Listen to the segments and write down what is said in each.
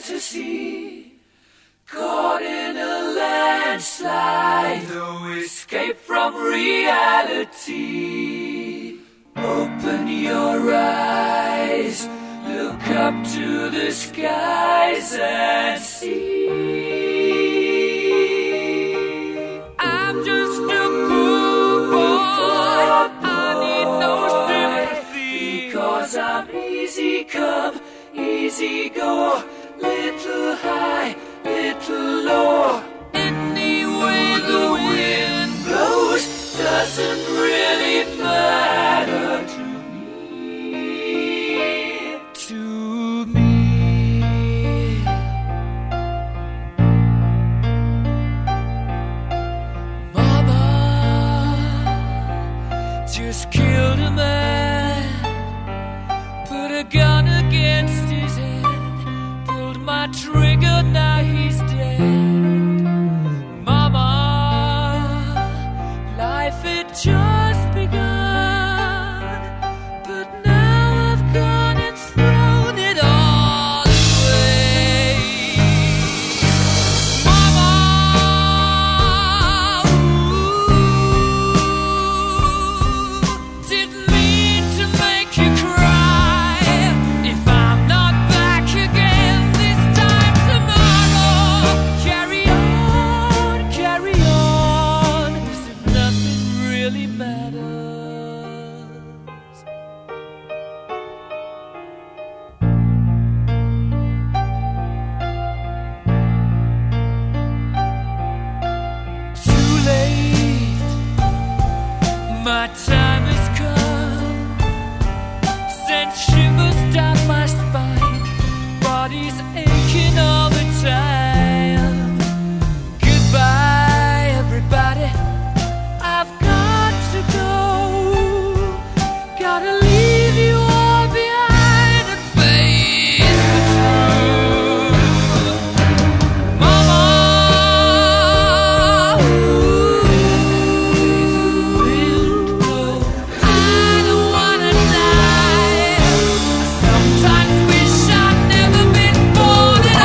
fantasy, caught in a landslide, no escape from reality. Open your eyes, look up to the skies and see. I'm just a poor boy, I need no sympathy, because I'm easy come, easy go, little high, little low. Any way the wind blows doesn't really matter to me. To me. Mama just killed a man, put a gun against his head, pulled my trigger, now he's dead. Mama, life had just begun, but now I've gone and thrown it all away. Mama, didn't mean to make you cry. If I'm not back again this time tomorrow, carry on, as if nothing really matters. Too late, my time has come, sent shivers down my spine, body's aching all the time. Goodbye, everybody, I've got to go, gotta leave you all behind and face the truth. Mama, I don't wanna die. Sometimes wish I'd never been born at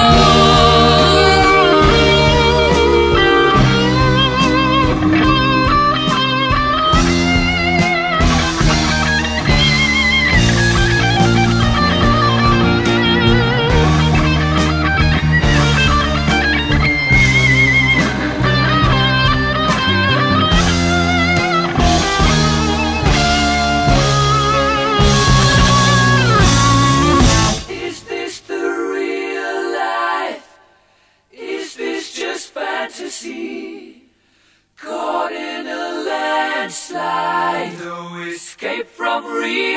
Is this the real life? Is this just fantasy? Caught in a landslide, no escape from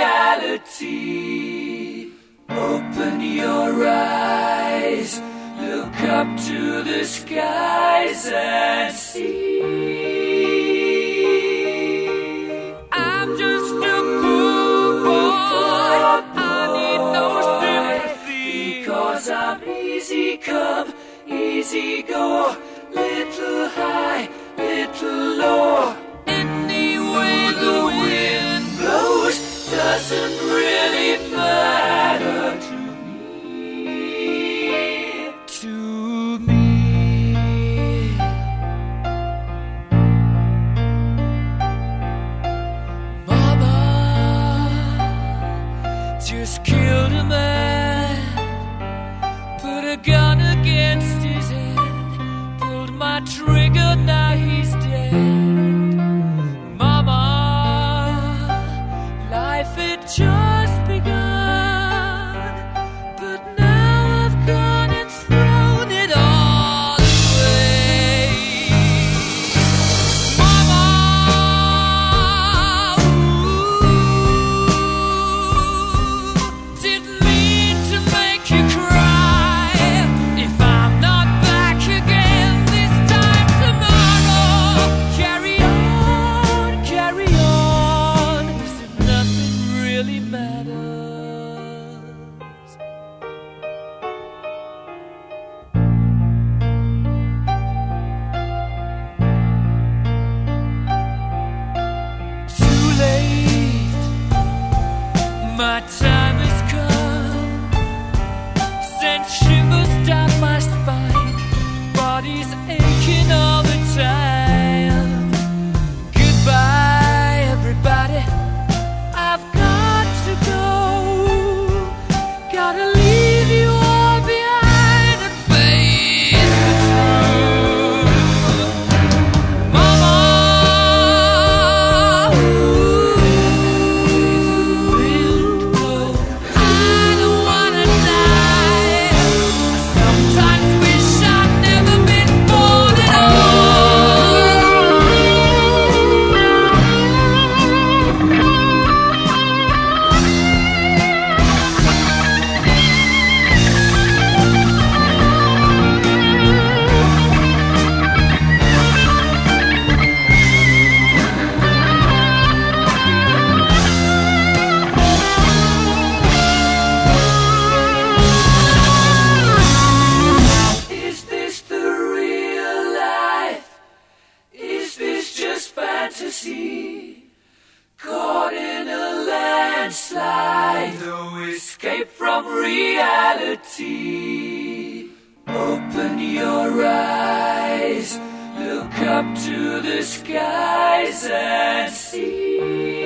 reality. Open your eyes, look up to the skies and see. I'm just a poor boy, I need no sympathy, because I'm easy come, easy go, little high, little low. Any way the wind blows doesn't really matter to me. To me. Mama just killed a man, put a gun against his head, pulled my trigger, now he's dead. Mama, life had just begun, but now I've gone and thrown it all away. Mama, didn't mean to make you cry. If I'm not back again this time tomorrow, carry on, as if nothing really matters. Too late, my time has come, sent shivers down landslide. No escape from reality. Open your eyes, look up to the skies and see.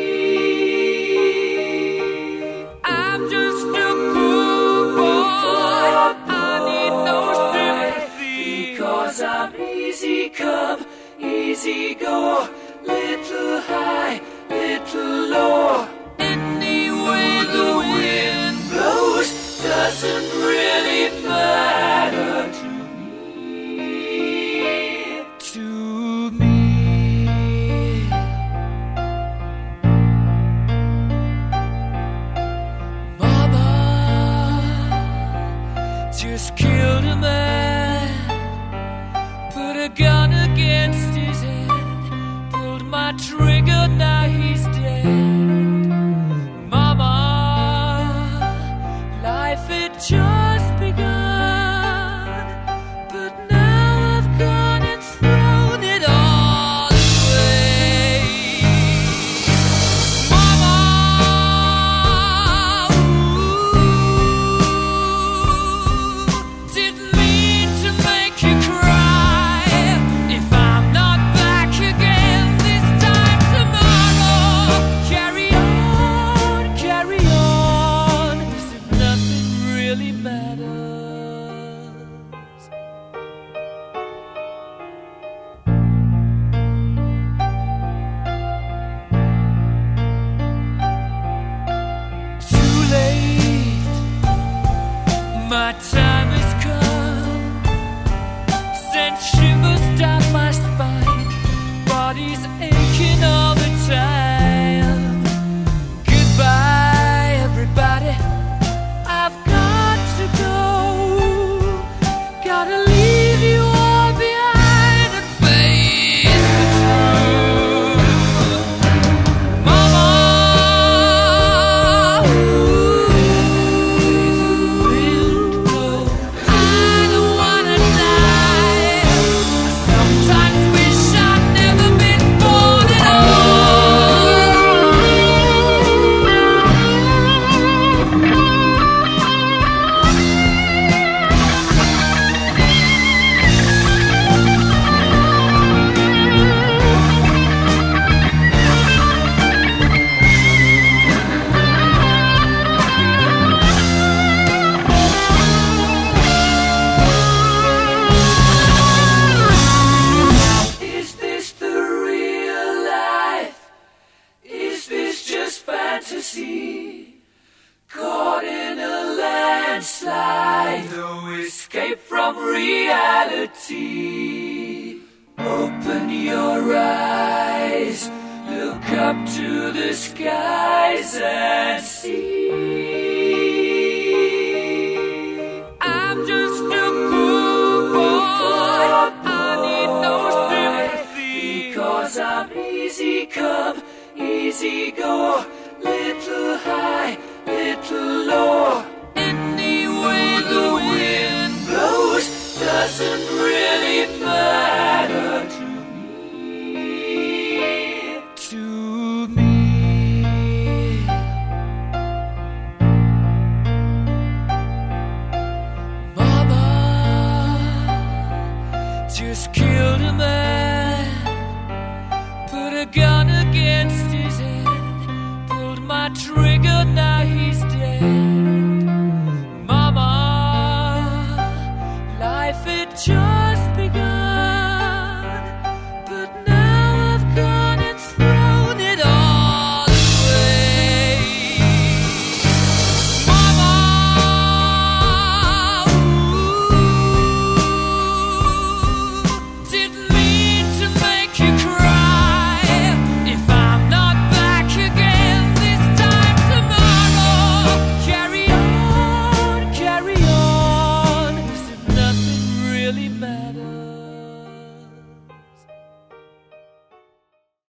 I'm just a poor boy, I need no sympathy, because I'm easy come, easy go, little high, little low. Any way the wind blows doesn't really matter to me. To me. Mama just killed a man, put a gun against his head, pulled my trigger, now he's dead. Mama, life had just begun, but now I've gone and thrown it all away. Mama, didn't mean to make you cry. If I'm not back again this time tomorrow, carry on, as if nothing really matters. Too late, my time has come, sent shivers down my spine, body's aching all the time. Goodbye, everybody, I've got to go. Gotta leave you all behind and face the truth. Mama, I don't wanna die. Sometimes wish I'd never been born at Is this the real life? Is this just fantasy? Caught in a landslide, no escape from reality. Open your eyes, look up to the skies and see. I'm just a poor boy, I need no sympathy, because I'm easy come, easy go, little high, little low. Any way the wind blows doesn't really matter to me. To me. Mama just killed a man, put a gun against his head, pulled my trigger, now he's dead.